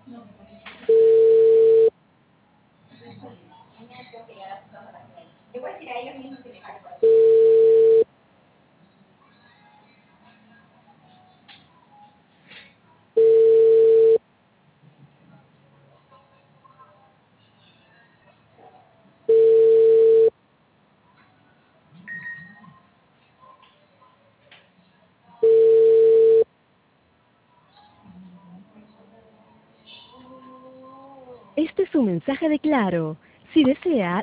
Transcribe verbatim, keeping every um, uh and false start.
Este es un mensaje de Claro. Si desea,